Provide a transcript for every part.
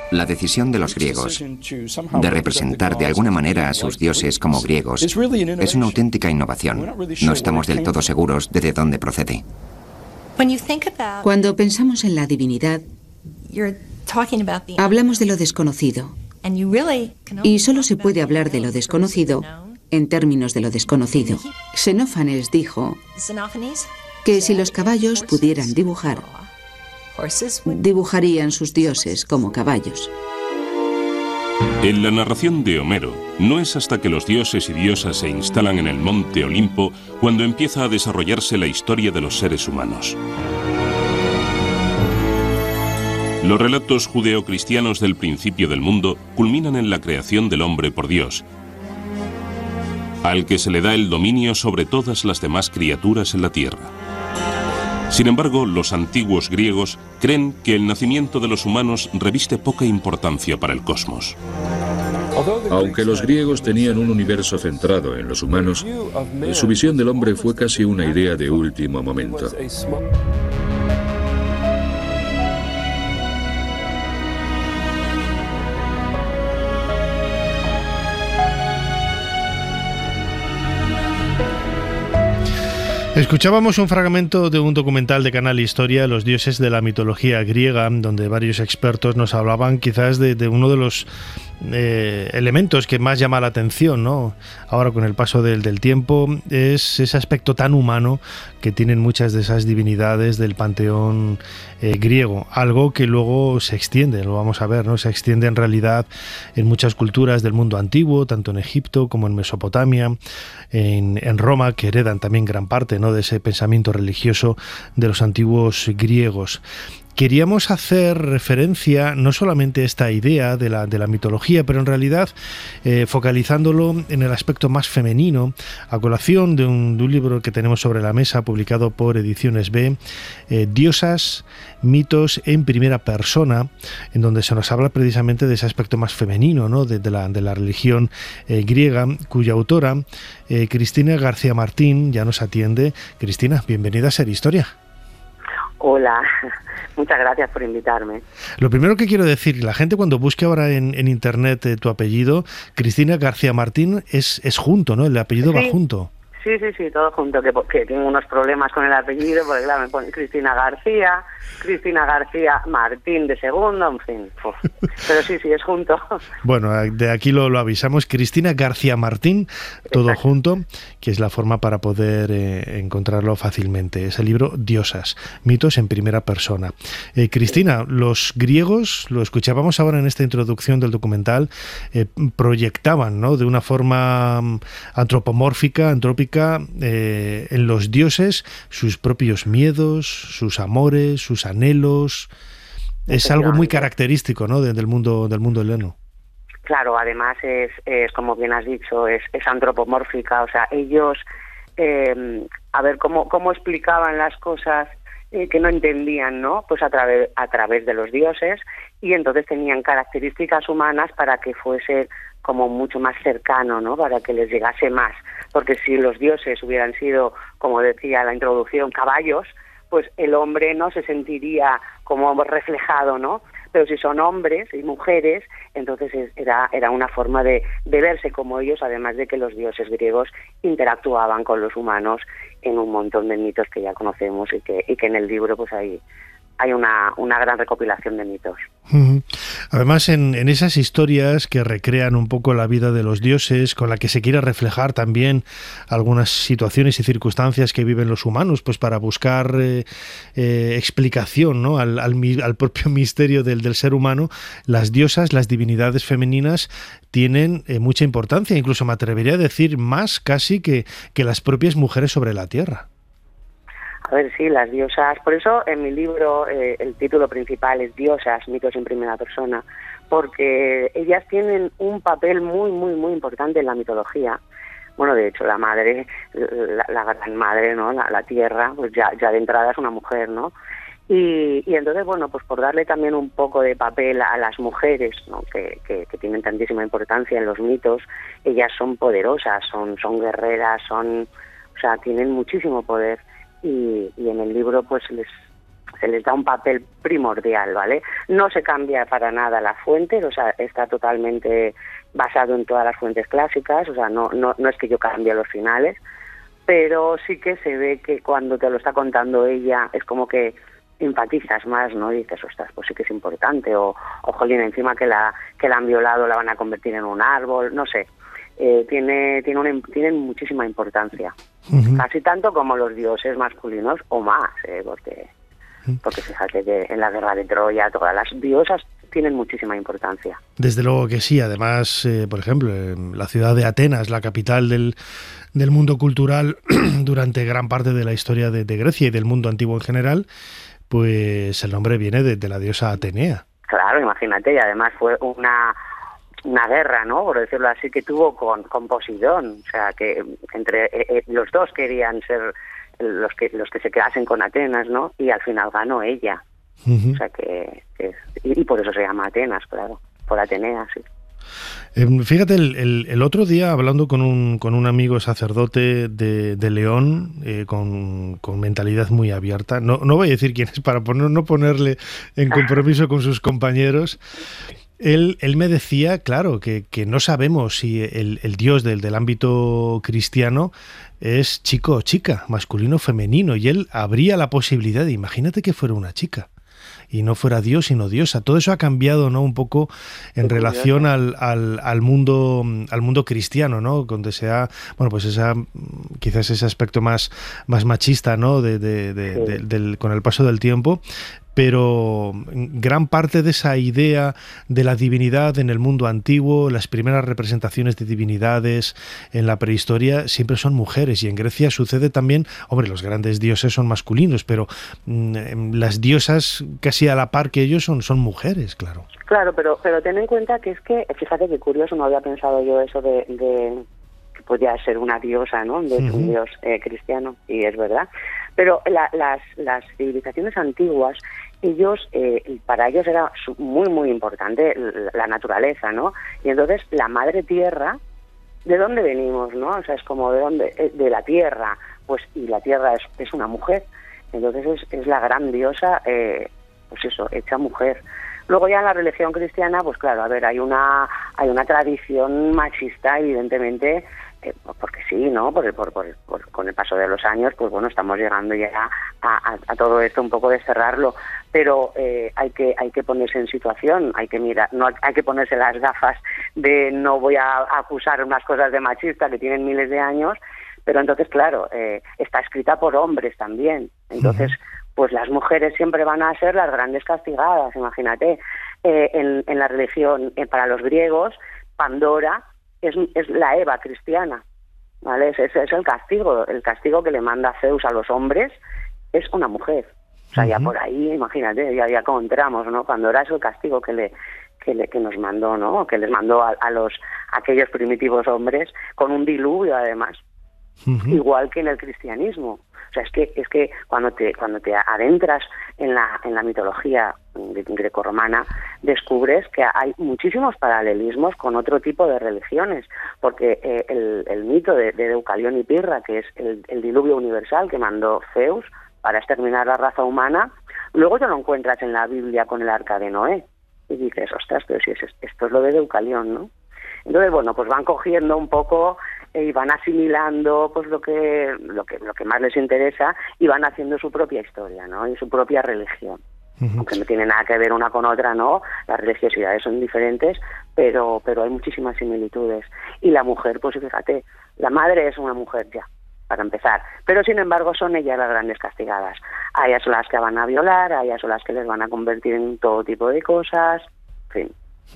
La decisión de los griegos de representar de alguna manera a sus dioses como griegos es una auténtica innovación. No estamos del todo seguros de dónde procede. Cuando pensamos en la divinidad, hablamos de lo desconocido. Y solo se puede hablar de lo desconocido en términos de lo desconocido. Xenófanes dijo que si los caballos pudieran dibujar, dibujarían sus dioses como caballos. En la narración de Homero, no es hasta que los dioses y diosas se instalan en el monte Olimpo cuando empieza a desarrollarse la historia de los seres humanos. Los relatos judeocristianos del principio del mundo culminan en la creación del hombre por Dios, al que se le da el dominio sobre todas las demás criaturas en la tierra. Sin embargo, los antiguos griegos creen que el nacimiento de los humanos reviste poca importancia para el cosmos. Aunque los griegos tenían un universo centrado en los humanos, su visión del hombre fue casi una idea de último momento. Escuchábamos un fragmento de un documental de Canal Historia, Los dioses de la mitología griega, donde varios expertos nos hablaban quizás de uno de los elementos que más llama la atención, ¿no? Ahora con el paso del tiempo, es ese aspecto tan humano que tienen muchas de esas divinidades del panteón griego, algo que luego se extiende, lo vamos a ver, ¿no? Se extiende en realidad en muchas culturas del mundo antiguo, tanto en Egipto como en Mesopotamia, en Roma, que heredan también gran parte, ¿no?, de ese pensamiento religioso de los antiguos griegos. Queríamos hacer referencia no solamente a esta idea de la mitología, pero en realidad focalizándolo en el aspecto más femenino, a colación de un libro que tenemos sobre la mesa, publicado por Ediciones B, Diosas, mitos en primera persona, en donde se nos habla precisamente de ese aspecto más femenino, ¿no?, de la religión griega, cuya autora, Cristina García Martín, ya nos atiende. Cristina, bienvenida a Ser Historia. Hola, muchas gracias por invitarme. Lo primero que quiero decir, la gente cuando busque ahora en internet tu apellido, Cristina García Martín, es junto, ¿no? El apellido va junto. Sí, todo junto, que tengo unos problemas con el apellido, porque claro, me pone Cristina García Martín de segundo, en fin. Pero sí, es junto. Bueno, de aquí lo avisamos, Cristina García Martín, todo Exacto. Junto, que es la forma para poder encontrarlo fácilmente. Es el libro Diosas, mitos en primera persona. Cristina, los griegos, lo escuchábamos ahora en esta introducción del documental, proyectaban, ¿no?, de una forma antropomórfica, antrópica, en los dioses sus propios miedos, sus amores, sus anhelos. Es algo muy característico, ¿no?, del mundo heleno. Claro, además es como bien has dicho, es antropomórfica. O sea, ellos, a ver cómo explicaban las cosas que no entendían, ¿no? Pues a través de los dioses, y entonces tenían características humanas para que fuese como mucho más cercano, ¿no?, para que les llegase más. Porque si los dioses hubieran sido, como decía la introducción, caballos, pues el hombre no se sentiría como reflejado, ¿no? Pero si son hombres y mujeres, entonces era una forma de verse como ellos, además de que los dioses griegos interactuaban con los humanos en un montón de mitos que ya conocemos y que en el libro pues hay una gran recopilación de mitos. Además, en esas historias que recrean un poco la vida de los dioses, con la que se quiere reflejar también algunas situaciones y circunstancias que viven los humanos, pues para buscar explicación, ¿no?, al propio misterio del ser humano, las diosas, las divinidades femeninas, tienen mucha importancia, incluso me atrevería a decir más casi que las propias mujeres sobre la tierra. A ver, sí, las diosas. Por eso en mi libro el título principal es Diosas, mitos en primera persona, porque ellas tienen un papel muy, muy, muy importante en la mitología. Bueno, de hecho, la madre, la gran madre, ¿no?, la tierra, pues ya de entrada es una mujer, ¿no? Y entonces, bueno, pues por darle también un poco de papel a las mujeres, ¿no?, que tienen tantísima importancia en los mitos, ellas son poderosas, son guerreras, tienen muchísimo poder. Y en el libro pues se les da un papel primordial, ¿vale? No se cambia para nada la fuente, o sea, está totalmente basado en todas las fuentes clásicas, o sea, no es que yo cambie los finales, pero sí que se ve que cuando te lo está contando ella es como que empatizas más, ¿no? Y dices, ostras, pues sí que es importante, o jolín, encima que la han violado la van a convertir en un árbol, no sé. Tienen muchísima importancia, casi tanto como los dioses masculinos o más, porque fíjate que en la guerra de Troya todas las diosas tienen muchísima importancia. Desde luego que sí, además, por ejemplo, la ciudad de Atenas, la capital del mundo cultural durante gran parte de la historia de Grecia y del mundo antiguo en general, pues el nombre viene de la diosa Atenea. Claro, imagínate, y además fue una guerra, ¿no? Por decirlo así, que tuvo con Poseidón, o sea, que entre los dos querían ser los que se quedasen con Atenas, ¿no? Y al final ganó ella. O sea y por eso se llama Atenas, claro, por Atenea, sí. Fíjate, el otro día hablando con un amigo sacerdote de León, con mentalidad muy abierta, no voy a decir quién es para no ponerle en compromiso con sus compañeros. Él me decía, claro, que no sabemos si el Dios del ámbito cristiano es chico o chica, masculino o femenino, y él abría la posibilidad de, imagínate que fuera una chica y no fuera Dios sino diosa. Todo eso ha cambiado, ¿no? Un poco en relación al mundo cristiano, ¿no? Donde sea, bueno, pues quizás ese aspecto más machista, ¿no? Con el paso del tiempo. Pero gran parte de esa idea de la divinidad en el mundo antiguo, las primeras representaciones de divinidades en la prehistoria siempre son mujeres, y en Grecia sucede también, hombre, los grandes dioses son masculinos, pero las diosas casi a la par que ellos son mujeres, claro. Claro, pero ten en cuenta que fíjate qué curioso, no había pensado yo eso de que podía ser una diosa, ¿no? De un dios cristiano, y es verdad. Pero las civilizaciones antiguas, para ellos era muy, muy importante la naturaleza, ¿no? Y entonces la madre tierra, ¿de dónde venimos, no? O sea, es como de la tierra, pues, y la tierra es una mujer. Entonces es la gran diosa, pues eso, hecha mujer. Luego ya en la religión cristiana, pues claro, a ver, hay una tradición machista, evidentemente, porque sí, ¿no? Con el paso de los años, pues bueno, estamos llegando ya a todo esto un poco de cerrarlo, pero hay que ponerse en situación, hay que mirar, no hay que ponerse las gafas de no voy a acusar unas cosas de machista que tienen miles de años, pero entonces claro, está escrita por hombres también, entonces pues las mujeres siempre van a ser las grandes castigadas, imagínate. En la religión, para los griegos, Pandora es la Eva cristiana, ¿vale? Es el castigo que le manda Zeus a los hombres, es una mujer. O sea, ya por ahí, imagínate, ya como entramos, ¿no? Pandora es el castigo que nos mandó, ¿no? Que les mandó a aquellos primitivos hombres, con un diluvio además, igual que en el cristianismo. O sea, es que cuando te adentras en la mitología grecorromana, descubres que hay muchísimos paralelismos con otro tipo de religiones, porque el mito de Deucalión y Pirra, que es el diluvio universal que mandó Zeus para exterminar la raza humana, luego te lo encuentras en la Biblia con el arca de Noé, y dices, ostras, pero si esto es lo de Deucalión, ¿no? Entonces, bueno, pues van cogiendo un poco y van asimilando pues lo que más les interesa, y van haciendo su propia historia, ¿no? Y su propia religión. Aunque no tiene nada que ver una con otra, ¿no? Las religiosidades son diferentes, pero hay muchísimas similitudes. Y la mujer, pues fíjate, la madre es una mujer ya, para empezar. Pero sin embargo son ellas las grandes castigadas. A ellas son las que van a violar, a ellas son las que les van a convertir en todo tipo de cosas, en fin.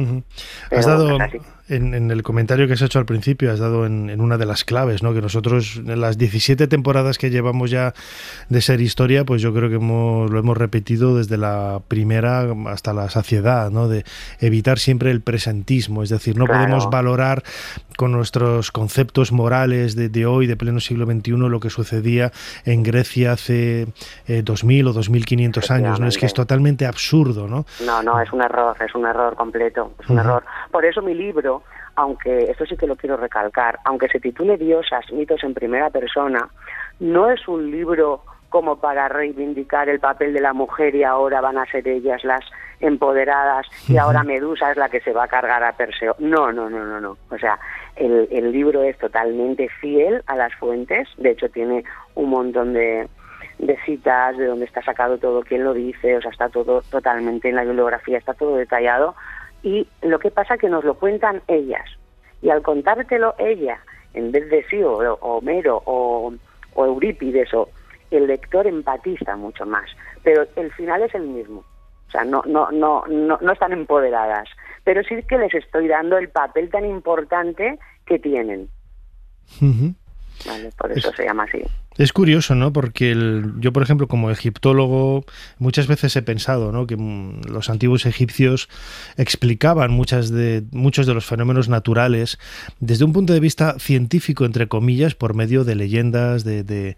Has dado, en el comentario que has hecho al principio, has dado en una de las claves, ¿no? Que nosotros, en las 17 temporadas que llevamos ya de Ser Historia, pues yo creo que lo hemos repetido desde la primera hasta la saciedad, ¿no? De evitar siempre el presentismo, es decir, no podemos valorar con nuestros conceptos morales de hoy, de pleno siglo XXI, lo que sucedía en Grecia hace 2000 o 2500 años, ¿no? Es que es totalmente absurdo, ¿no? No, es un error completo. Es un error. Por eso mi libro, aunque esto sí que lo quiero recalcar, aunque se titule Diosas, mitos en primera persona, no es un libro como para reivindicar el papel de la mujer y ahora van a ser ellas las empoderadas y ahora Medusa es la que se va a cargar a Perseo. No. O sea, el libro es totalmente fiel a las fuentes, de hecho tiene un montón de citas de donde está sacado todo, quién lo dice, o sea, está todo totalmente en la bibliografía, está todo detallado, y lo que pasa es que nos lo cuentan ellas, y al contártelo ella, en vez de sí, o Homero, o Eurípides, el lector empatiza mucho más, pero el final es el mismo. O sea, no están empoderadas, pero sí que les estoy dando el papel tan importante que tienen. Vale, por eso se llama así. Es curioso, ¿no? Porque yo, por ejemplo, como egiptólogo, muchas veces he pensado, ¿no?, que los antiguos egipcios explicaban muchos de los fenómenos naturales desde un punto de vista científico, entre comillas, por medio de leyendas, de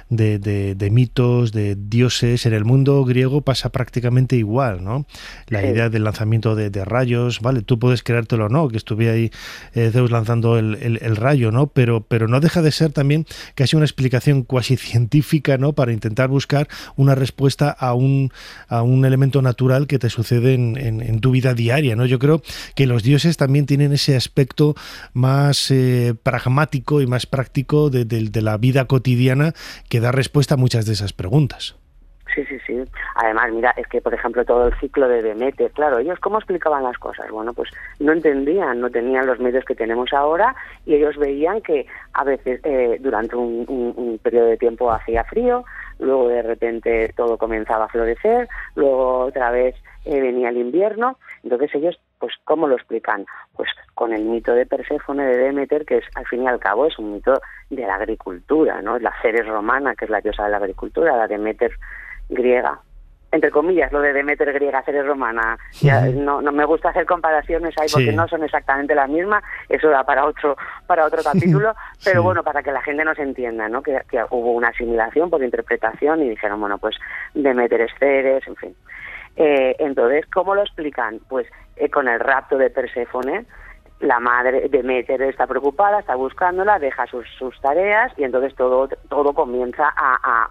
mitos, de dioses. En el mundo griego pasa prácticamente igual, ¿no? La idea del lanzamiento de rayos, ¿vale? Tú puedes creértelo o no, que estuviera ahí Zeus lanzando el rayo, ¿no? Pero no deja de ser también casi una explicación cuasi científica, ¿no?, para intentar buscar una respuesta a un elemento natural que te sucede en tu vida diaria, ¿no? Yo creo que los dioses también tienen ese aspecto más pragmático y más práctico de la vida cotidiana que da respuesta a muchas de esas preguntas. Sí. Además, mira, es que, por ejemplo, todo el ciclo de Demeter, claro, ellos ¿cómo explicaban las cosas? Bueno, pues no entendían, no tenían los medios que tenemos ahora, y ellos veían que a veces durante un periodo de tiempo hacía frío, luego de repente todo comenzaba a florecer, luego otra vez venía el invierno. Entonces ellos, pues, ¿cómo lo explican? Pues con el mito de Perséfone, de Demeter, que es, al fin y al cabo, es un mito de la agricultura, ¿no? La Ceres romana, que es la diosa de la agricultura, la Demeter griega, entre comillas, lo de Demeter griega, Ceres romana. Ya, no me gusta hacer comparaciones ahí porque no son exactamente las mismas, eso da para otro capítulo, pero bueno, para que la gente nos entienda, ¿no? Que hubo una asimilación por interpretación y dijeron, bueno, pues Demeter es Ceres, en fin. Entonces, ¿cómo lo explican? Pues con el rapto de Perséfone, la madre Demeter está preocupada, está buscándola, deja sus tareas, y entonces todo comienza a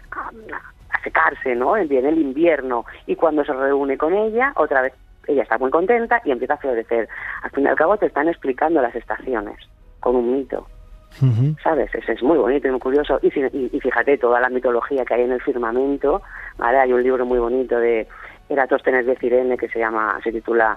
secarse, ¿no? Viene el invierno, y cuando se reúne con ella, otra vez ella está muy contenta y empieza a florecer. Al fin y al cabo te están explicando las estaciones con un mito, ¿sabes? Es muy bonito y muy curioso. Y fíjate, toda la mitología que hay en el firmamento, ¿vale? Hay un libro muy bonito de Eratóstenes de Cirene que se titula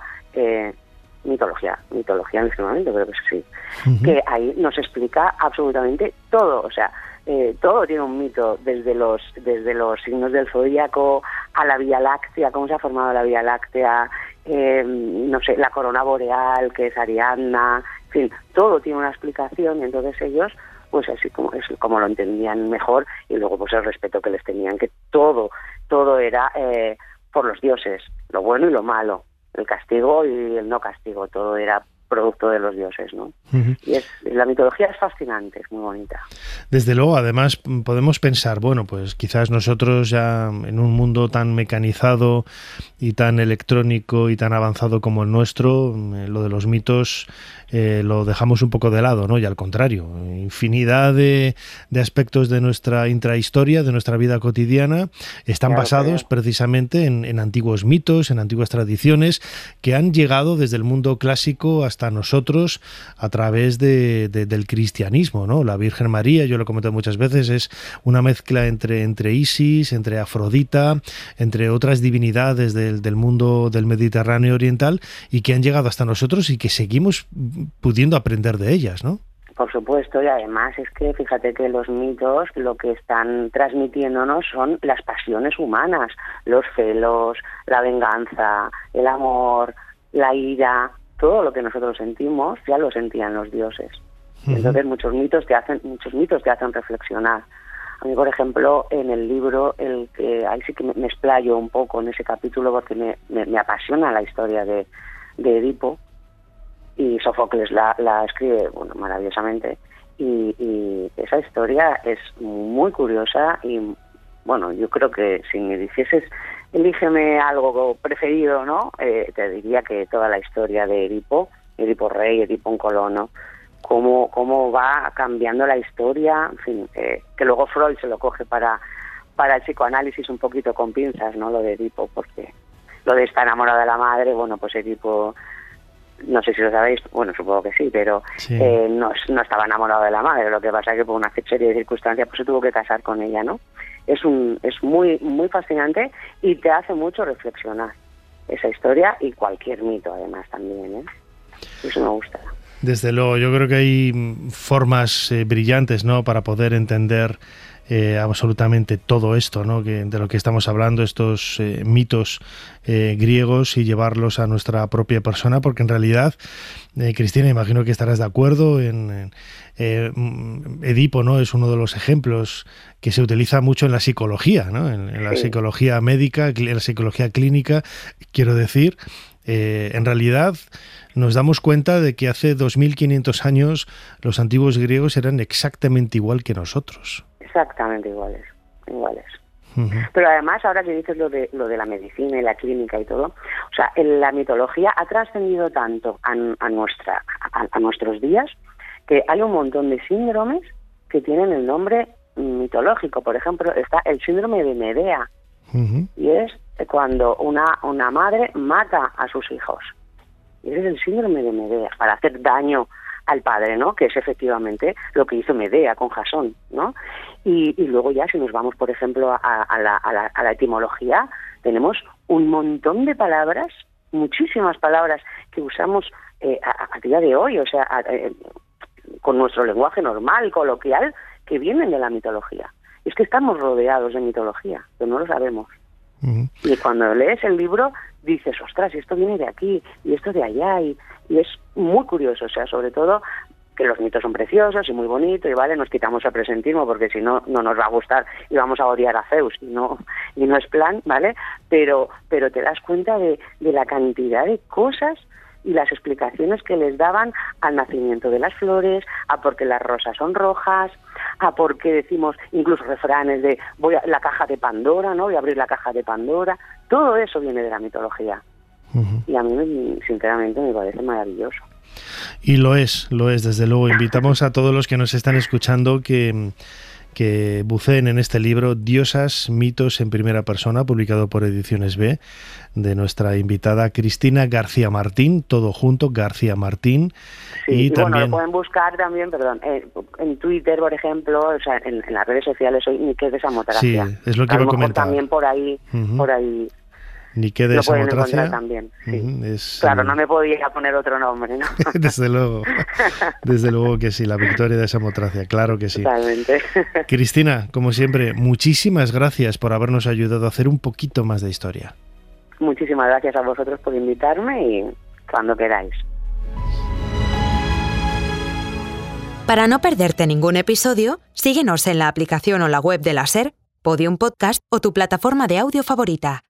Mitología en el firmamento, creo que sí, que ahí nos explica absolutamente todo, o sea, todo tiene un mito, desde los signos del zodíaco a la Vía Láctea, cómo se ha formado la Vía Láctea, no sé, la corona boreal, que es Ariadna, en fin, todo tiene una explicación, y entonces ellos, pues así como lo entendían mejor, y luego pues el respeto que les tenían, que todo era por los dioses, lo bueno y lo malo, el castigo y el no castigo, todo era producto de los dioses, ¿no? Y la mitología es fascinante, es muy bonita. Desde luego, además podemos pensar, bueno, pues quizás nosotros ya en un mundo tan mecanizado y tan electrónico y tan avanzado como el nuestro, lo de los mitos lo dejamos un poco de lado, ¿no? Y al contrario, infinidad de aspectos de nuestra intrahistoria, de nuestra vida cotidiana, están basados precisamente en antiguos mitos, en antiguas tradiciones que han llegado desde el mundo clásico hasta nosotros a través del cristianismo, ¿no? La Virgen María, yo lo he comentado muchas veces, es una mezcla entre Isis, entre Afrodita, entre otras divinidades del mundo del Mediterráneo oriental, y que han llegado hasta nosotros y que seguimos pudiendo aprender de ellas, ¿no? Por supuesto, y además es que fíjate que los mitos lo que están transmitiéndonos son las pasiones humanas, los celos, la venganza, el amor, la ira, todo lo que nosotros sentimos ya lo sentían los dioses. Entonces muchos mitos te hacen reflexionar. A mí, por ejemplo, en el libro, ahí sí que me explayo un poco en ese capítulo porque me apasiona la historia de Edipo, y Sófocles la escribe, bueno, maravillosamente, y esa historia es muy curiosa, y bueno, yo creo que si me dijeses elígeme algo preferido, ¿no? Te diría que toda la historia de Edipo rey, Edipo en colono, cómo va cambiando la historia, en fin, que luego Freud se lo coge para para el psicoanálisis un poquito con pinzas, ¿no? Lo de Edipo, porque lo de estar enamorado de la madre, bueno, pues Edipo, no sé si lo sabéis, bueno, supongo que sí, pero sí. No estaba enamorado de la madre, lo que pasa es que por una serie de circunstancias pues se tuvo que casar con ella, ¿no? Es muy, muy fascinante y te hace mucho reflexionar esa historia y cualquier mito además también, ¿eh? Eso me gusta. Desde luego, yo creo que hay formas brillantes, ¿no?, para poder entender absolutamente todo esto, ¿no?, de lo que estamos hablando, estos mitos griegos, y llevarlos a nuestra propia persona, porque en realidad, Cristina, imagino que estarás de acuerdo en Edipo, ¿no?, es uno de los ejemplos que se utiliza mucho en la psicología, ¿no?, en la psicología médica, en la psicología clínica, quiero decir. En realidad nos damos cuenta de que hace 2500 años los antiguos griegos eran exactamente igual que nosotros. Exactamente iguales. Uh-huh. Pero además, ahora que dices lo de la medicina y la clínica y todo, o sea, la mitología ha trascendido tanto a nuestros días que hay un montón de síndromes que tienen el nombre mitológico. Por ejemplo, está el síndrome de Medea, uh-huh, y es cuando una madre mata a sus hijos. Y ese es el síndrome de Medea, para hacer daño al padre, ¿no?, que es efectivamente lo que hizo Medea con Jasón, ¿no? Y luego ya, si nos vamos, por ejemplo, a la etimología, tenemos un montón de palabras, muchísimas palabras que usamos a día de hoy, o sea, con nuestro lenguaje normal, coloquial, que vienen de la mitología. Es que estamos rodeados de mitología, pero no lo sabemos. Uh-huh. Y cuando lees el libro dices, ostras, y esto viene de aquí, y esto de allá, y es muy curioso, o sea, sobre todo que los mitos son preciosos y muy bonitos, y vale, nos quitamos el presentismo porque si no, no nos va a gustar y vamos a odiar a Zeus, y no es plan, ¿vale? Pero te das cuenta de la cantidad de cosas y las explicaciones que les daban al nacimiento de las flores, a por qué las rosas son rojas, a por qué decimos incluso refranes de la caja de Pandora, ¿no? Voy a abrir la caja de Pandora. Todo eso viene de la mitología. Uh-huh. Y a mí, sinceramente, me parece maravilloso. Y lo es, desde luego. Invitamos a todos los que nos están escuchando que buceen en este libro Diosas, mitos en primera persona, publicado por Ediciones B, de nuestra invitada Cristina García Martín, todo junto, García Martín. Sí, y también, bueno, lo pueden buscar también, en Twitter, por ejemplo, o sea, en las redes sociales, soy Nike de Samotracia. Sí, es lo que iba a comentar. También por ahí, uh-huh, Nike de Samotracia también, sí. Uh-huh, claro, no me podía poner otro nombre, ¿no? Desde luego que sí, la Victoria de Samotracia, claro que sí. Totalmente. Cristina, como siempre, muchísimas gracias por habernos ayudado a hacer un poquito más de historia. Muchísimas gracias a vosotros por invitarme y cuando queráis. Para no perderte ningún episodio, síguenos en la aplicación o la web de la SER, Podium Podcast o tu plataforma de audio favorita.